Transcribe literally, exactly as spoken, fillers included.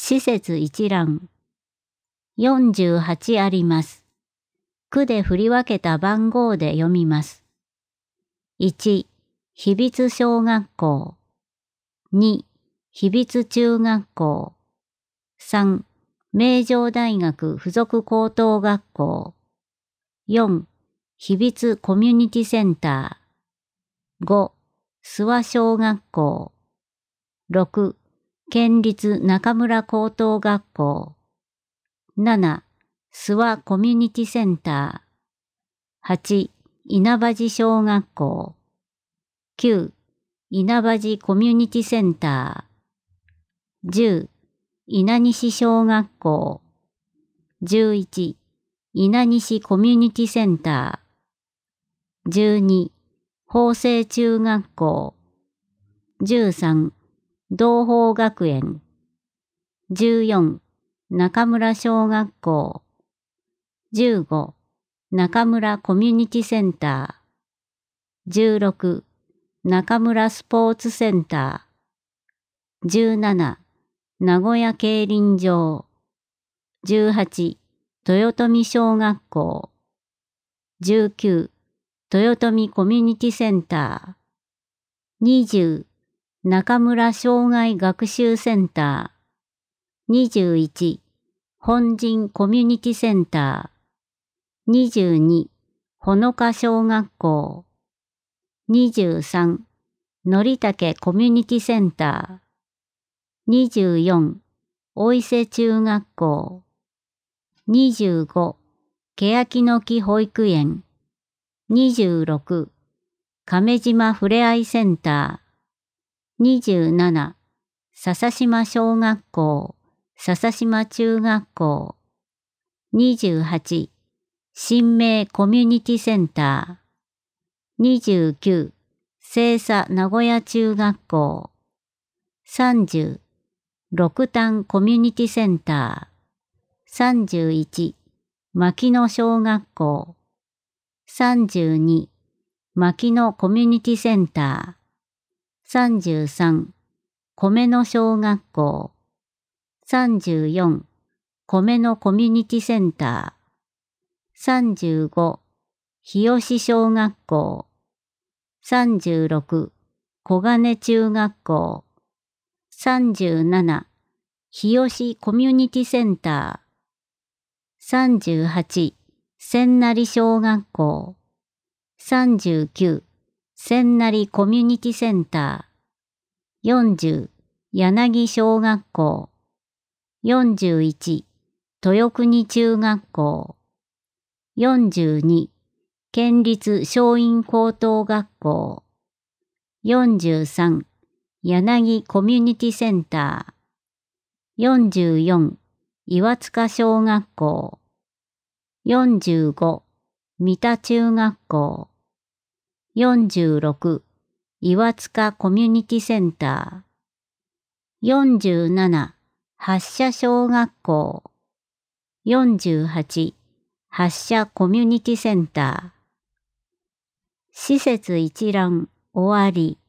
施設一覧。よんじゅうはちあります。区で振り分けた番号で読みます。いち、秘密小学校。に、秘密中学校。さん、名城大学附属高等学校。よん、秘密コミュニティセンター。ご、諏訪小学校。ろく、県立中村高等学校。なな、諏訪コミュニティセンター。はち、稲葉寺小学校。きゅう、稲葉寺コミュニティセンター。じゅう、稲西小学校。じゅういち、稲西コミュニティセンター。じゅうに、法政中学校。じゅうさん、同朋学園。じゅうよん、中村小学校。じゅうご、中村コミュニティセンター。じゅうろく、中村スポーツセンター。じゅうなな、名古屋競輪場。じゅうはち、豊富小学校。じゅうきゅう、豊富コミュニティセンター。にじゅう、中村障害学習センター。にじゅういち、本陣コミュニティセンター。にじゅうに、ほのか小学校。にじゅうさん、のりたけコミュニティセンター。にじゅうよん、お伊勢中学校。にじゅうご、けやきの木保育園。にじゅうろく、亀島ふれあいセンター。にじゅうなな、笹島小学校、笹島中学校。にじゅうはち、新名コミュニティセンター。にじゅうきゅう、清佐名古屋中学校。さんじゅう、六反コミュニティセンター。さんじゅういち、牧野小学校。さんじゅうに、牧野コミュニティセンター。さんじゅうさん、米野小学校。さんじゅうよん、米野コミュニティセンター。さんじゅうご、日吉小学校。さんじゅうろく、小金中学校。さんじゅうなな、日吉コミュニティセンター。さんじゅうはち、千成小学校。さんじゅうきゅう、千成コミュニティセンター。よんじゅう、柳小学校。よんじゅういち、豊国中学校。よんじゅうに、県立松陰高等学校。よんじゅうさん、柳コミュニティセンター。よんじゅうよん、岩塚小学校。よんじゅうご、三田中学校。よんじゅうろく、岩塚コミュニティセンター。よんじゅうなな、八社小学校。よんじゅうはち、八社コミュニティセンター。施設一覧終わり。